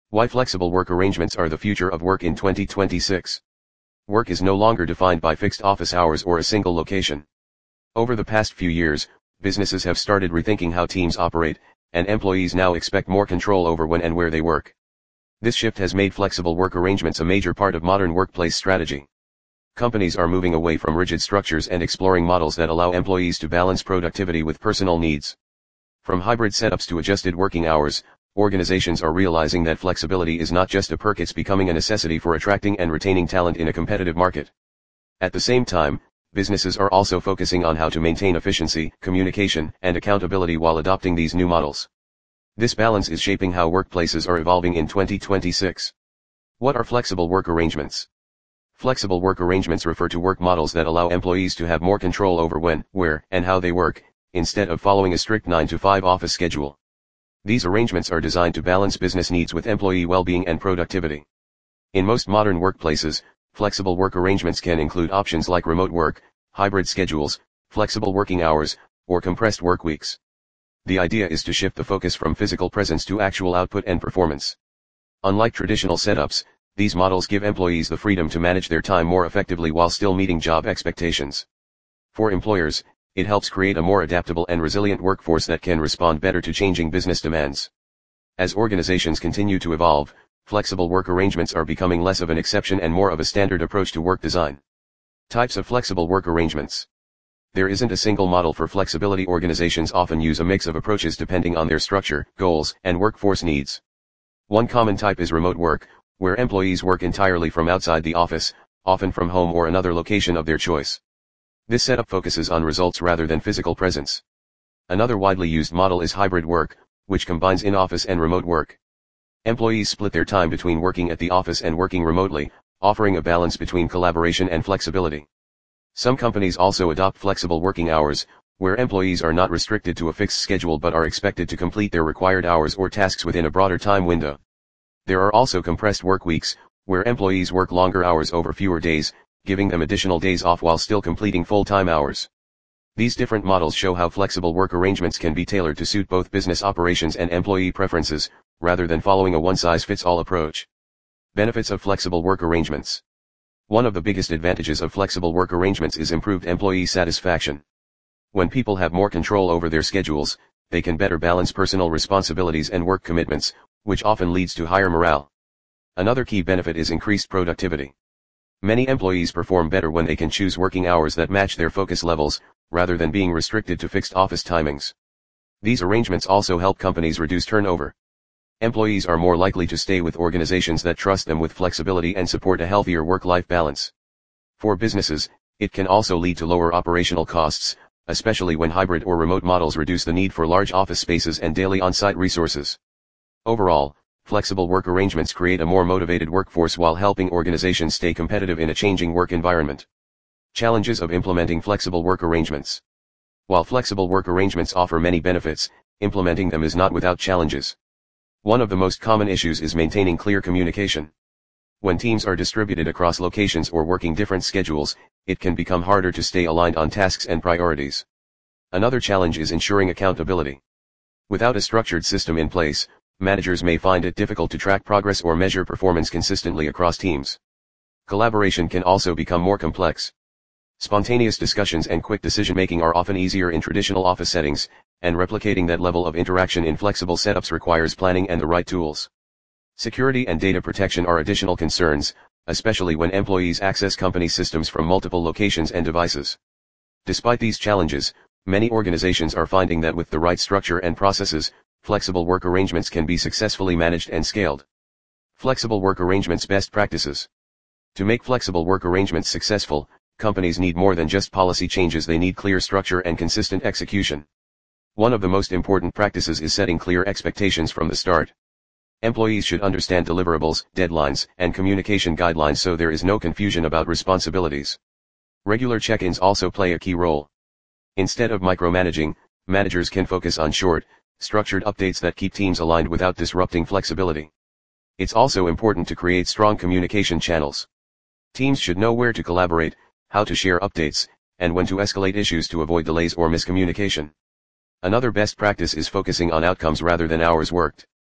Why flexible work arrangements are the future of work in 2026. Work is no longer defined by fixed office hours or a single location. Over the past few years, businesses have started rethinking how teams operate, and employees now expect more control over when and where they work. This shift has made flexible work arrangements a major part of modern workplace strategy. Companies are moving away from rigid structures and exploring models that allow employees to balance productivity with personal needs. From hybrid setups to adjusted working hours, organizations are realizing that flexibility is not just a perk, it's becoming a necessity for attracting and retaining talent in a competitive market. At the same time, businesses are also focusing on how to maintain efficiency, communication, and accountability while adopting these new models. This balance is shaping how workplaces are evolving in 2026. What are flexible work arrangements? Flexible work arrangements refer to work models that allow employees to have more control over when, where, and how they work, instead of following a strict 9-to-5 office schedule. These arrangements are designed to balance business needs with employee well-being and productivity. In most modern workplaces, flexible work arrangements can include options like remote work, hybrid schedules, flexible working hours, or compressed work weeks. The idea is to shift the focus from physical presence to actual output and performance. Unlike traditional setups, these models give employees the freedom to manage their time more effectively while still meeting job expectations. For employers, it helps create a more adaptable and resilient workforce that can respond better to changing business demands. As organizations continue to evolve, flexible work arrangements are becoming less of an exception and more of a standard approach to work design. Types of flexible work arrangements. There isn't a single model for flexibility. Organizations often use a mix of approaches depending on their structure, goals, and workforce needs. One common type is remote work, where employees work entirely from outside the office, often from home or another location of their choice. This setup focuses on results rather than physical presence. Another widely used model is hybrid work, which combines in-office and remote work. Employees split their time between working at the office and working remotely, offering a balance between collaboration and flexibility. Some companies also adopt flexible working hours, where employees are not restricted to a fixed schedule but are expected to complete their required hours or tasks within a broader time window. There are also compressed work weeks, where employees work longer hours over fewer days, giving them additional days off while still completing full-time hours. These different models show how flexible work arrangements can be tailored to suit both business operations and employee preferences, rather than following a one-size-fits-all approach. Benefits of flexible work arrangements. One of the biggest advantages of flexible work arrangements is improved employee satisfaction. When people have more control over their schedules, they can better balance personal responsibilities and work commitments, which often leads to higher morale. Another key benefit is increased productivity. Many employees perform better when they can choose working hours that match their focus levels, rather than being restricted to fixed office timings. These arrangements also help companies reduce turnover. Employees are more likely to stay with organizations that trust them with flexibility and support a healthier work-life balance. For businesses, it can also lead to lower operational costs, especially when hybrid or remote models reduce the need for large office spaces and daily on-site resources. Overall, flexible work arrangements create a more motivated workforce while helping organizations stay competitive in a changing work environment. Challenges of implementing flexible work arrangements. While flexible work arrangements offer many benefits, implementing them is not without challenges. One of the most common issues is maintaining clear communication. When teams are distributed across locations or working different schedules, it can become harder to stay aligned on tasks and priorities. Another challenge is ensuring accountability. Without a structured system in place, managers may find it difficult to track progress or measure performance consistently across teams. Collaboration can also become more complex. Spontaneous discussions and quick decision-making are often easier in traditional office settings, and replicating that level of interaction in flexible setups requires planning and the right tools. Security and data protection are additional concerns, especially when employees access company systems from multiple locations and devices. Despite these challenges, many organizations are finding that with the right structure and processes, flexible work arrangements can be successfully managed and scaled. Flexible work arrangements best practices. To make flexible work arrangements successful, companies need more than just policy changes, they need clear structure and consistent execution. One of the most important practices is setting clear expectations from the start. Employees should understand deliverables, deadlines, and communication guidelines so there is no confusion about responsibilities. Regular check-ins also play a key role. Instead of micromanaging, managers can focus on short, structured updates that keep teams aligned without disrupting flexibility. It's also important to create strong communication channels. Teams should know where to collaborate, how to share updates, and when to escalate issues to avoid delays or miscommunication. Another best practice is focusing on outcomes rather than hours worked.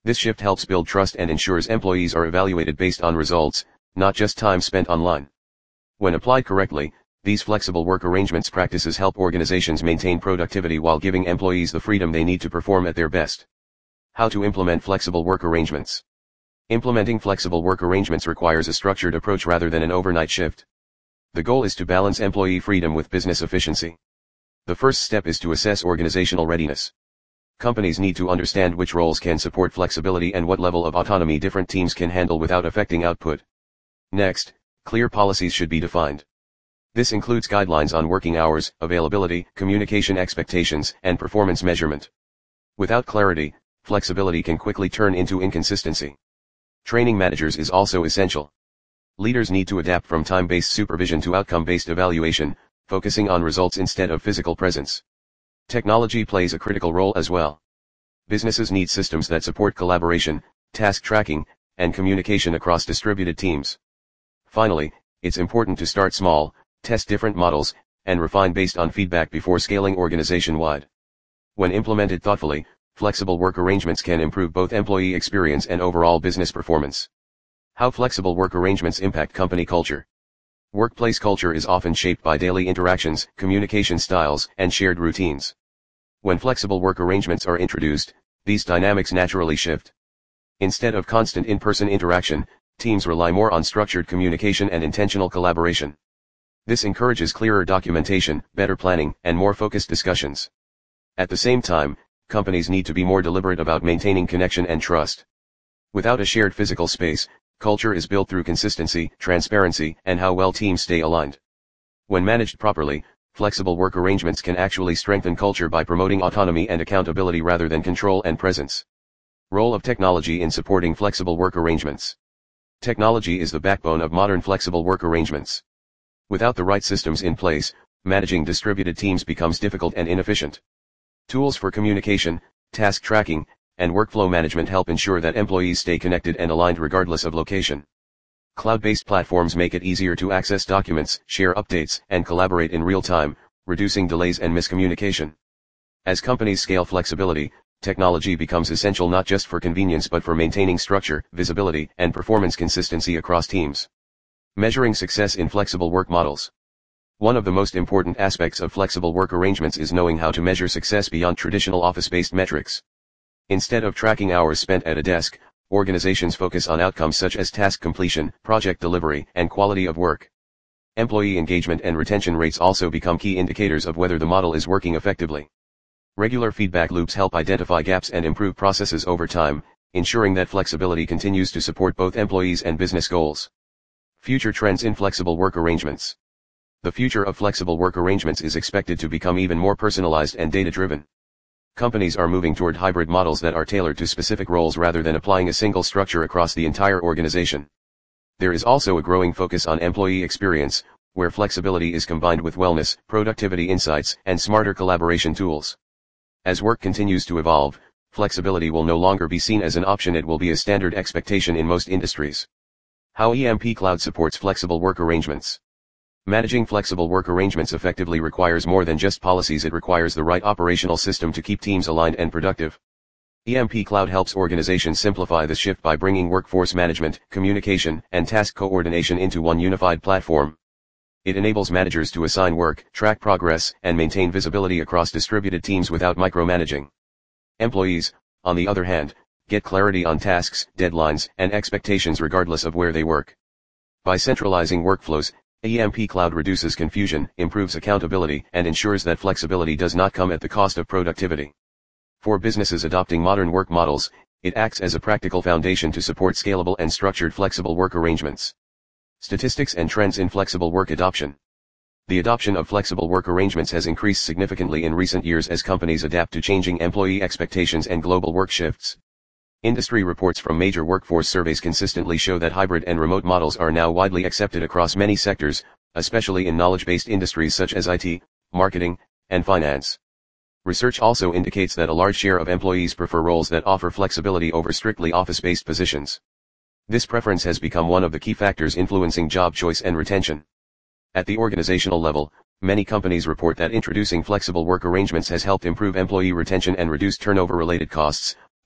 This shift helps build trust and ensures employees are evaluated based on results, not just time spent online. When applied correctly, these flexible work arrangements practices help organizations maintain productivity while giving employees the freedom they need to perform at their best. How to implement flexible work arrangements. Implementing flexible work arrangements requires a structured approach rather than an overnight shift. The goal is to balance employee freedom with business efficiency. The first step is to assess organizational readiness. Companies need to understand which roles can support flexibility and what level of autonomy different teams can handle without affecting output. Next, clear policies should be defined. This includes guidelines on working hours, availability, communication expectations, and performance measurement. Without clarity, flexibility can quickly turn into inconsistency. Training managers is also essential. Leaders need to adapt from time-based supervision to outcome-based evaluation, focusing on results instead of physical presence. Technology plays a critical role as well. Businesses need systems that support collaboration, task tracking, and communication across distributed teams. Finally, it's important to start small, test different models, and refine based on feedback before scaling organization-wide. When implemented thoughtfully, flexible work arrangements can improve both employee experience and overall business performance. How flexible work arrangements impact company culture. Workplace culture is often shaped by daily interactions, communication styles, and shared routines. When flexible work arrangements are introduced, these dynamics naturally shift. Instead of constant in-person interaction, teams rely more on structured communication and intentional collaboration. This encourages clearer documentation, better planning, and more focused discussions. At the same time, companies need to be more deliberate about maintaining connection and trust. Without a shared physical space, culture is built through consistency, transparency, and how well teams stay aligned. When managed properly, flexible work arrangements can actually strengthen culture by promoting autonomy and accountability rather than control and presence. Role of technology in supporting flexible work arrangements. Technology is the backbone of modern flexible work arrangements. Without the right systems in place, managing distributed teams becomes difficult and inefficient. Tools for communication, task tracking, and workflow management help ensure that employees stay connected and aligned regardless of location. Cloud-based platforms make it easier to access documents, share updates, and collaborate in real time, reducing delays and miscommunication. As companies scale flexibility, technology becomes essential not just for convenience but for maintaining structure, visibility, and performance consistency across teams. Measuring success in flexible work models. One of the most important aspects of flexible work arrangements is knowing how to measure success beyond traditional office-based metrics. Instead of tracking hours spent at a desk, organizations focus on outcomes such as task completion, project delivery, and quality of work. Employee engagement and retention rates also become key indicators of whether the model is working effectively. Regular feedback loops help identify gaps and improve processes over time, ensuring that flexibility continues to support both employees and business goals. Future trends in flexible work arrangements. The future of flexible work arrangements is expected to become even more personalized and data-driven. Companies are moving toward hybrid models that are tailored to specific roles rather than applying a single structure across the entire organization. There is also a growing focus on employee experience, where flexibility is combined with wellness, productivity insights, and smarter collaboration tools. As work continues to evolve, flexibility will no longer be seen as an option, it will be a standard expectation in most industries. How EMP Cloud supports flexible work arrangements. Managing flexible work arrangements effectively requires more than just policies, it requires the right operational system to keep teams aligned and productive. EMP Cloud helps organizations simplify the shift by bringing workforce management, communication, and task coordination into one unified platform. It enables managers to assign work, track progress, and maintain visibility across distributed teams without micromanaging. Employees, on the other hand, get clarity on tasks, deadlines, and expectations regardless of where they work. By centralizing workflows, EMP Cloud reduces confusion, improves accountability, and ensures that flexibility does not come at the cost of productivity. For businesses adopting modern work models, it acts as a practical foundation to support scalable and structured flexible work arrangements. Statistics and trends in flexible work adoption. The adoption of flexible work arrangements has increased significantly in recent years as companies adapt to changing employee expectations and global work shifts. Industry reports from major workforce surveys consistently show that hybrid and remote models are now widely accepted across many sectors, especially in knowledge-based industries such as IT, marketing, and finance. Research also indicates that a large share of employees prefer roles that offer flexibility over strictly office-based positions. This preference has become one of the key factors influencing job choice and retention. At the organizational level, many companies report that introducing flexible work arrangements has helped improve employee retention and reduce turnover-related costs,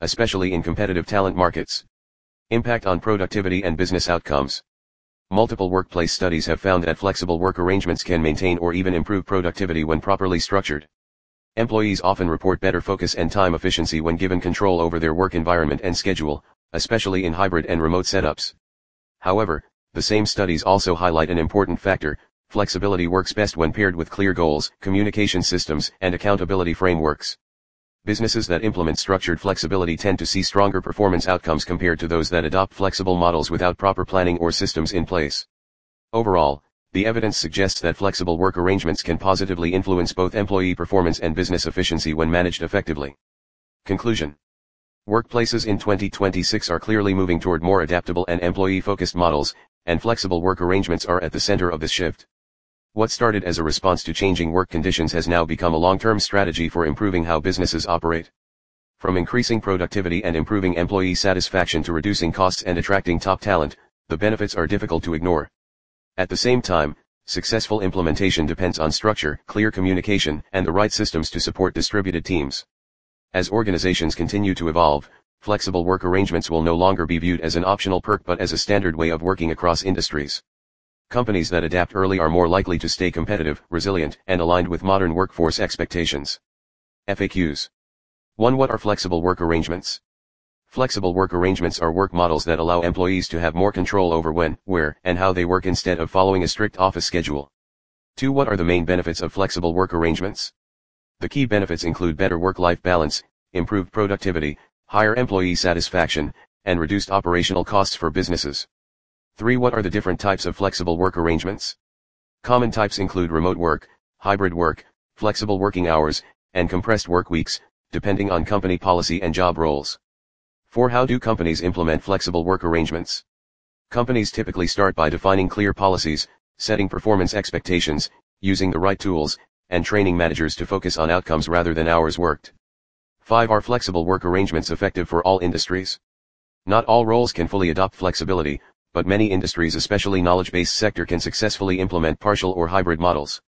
especially in competitive talent markets. Impact on productivity and business outcomes. Multiple workplace studies have found that flexible work arrangements can maintain or even improve productivity when properly structured. Employees often report better focus and time efficiency when given control over their work environment and schedule, especially in hybrid and remote setups. However, the same studies also highlight an important factor: flexibility works best when paired with clear goals, communication systems, and accountability frameworks. Businesses that implement structured flexibility tend to see stronger performance outcomes compared to those that adopt flexible models without proper planning or systems in place. Overall, the evidence suggests that flexible work arrangements can positively influence both employee performance and business efficiency when managed effectively. Conclusion. Workplaces in 2026 are clearly moving toward more adaptable and employee-focused models, and flexible work arrangements are at the center of this shift. What started as a response to changing work conditions has now become a long-term strategy for improving how businesses operate. From increasing productivity and improving employee satisfaction to reducing costs and attracting top talent, the benefits are difficult to ignore. At the same time, successful implementation depends on structure, clear communication, and the right systems to support distributed teams. As organizations continue to evolve, flexible work arrangements will no longer be viewed as an optional perk but as a standard way of working across industries. Companies that adapt early are more likely to stay competitive, resilient, and aligned with modern workforce expectations. FAQs. 1. What are flexible work arrangements? Flexible work arrangements are work models that allow employees to have more control over when, where, and how they work instead of following a strict office schedule. 2. What are the main benefits of flexible work arrangements? The key benefits include better work-life balance, improved productivity, higher employee satisfaction, and reduced operational costs for businesses. 3. What are the different types of flexible work arrangements? Common types include remote work, hybrid work, flexible working hours, and compressed work weeks, depending on company policy and job roles. 4. How do companies implement flexible work arrangements? Companies typically start by defining clear policies, setting performance expectations, using the right tools, and training managers to focus on outcomes rather than hours worked. 5. Are flexible work arrangements effective for all industries? Not all roles can fully adopt flexibility, but many industries, especially knowledge-based sector, can successfully implement partial or hybrid models.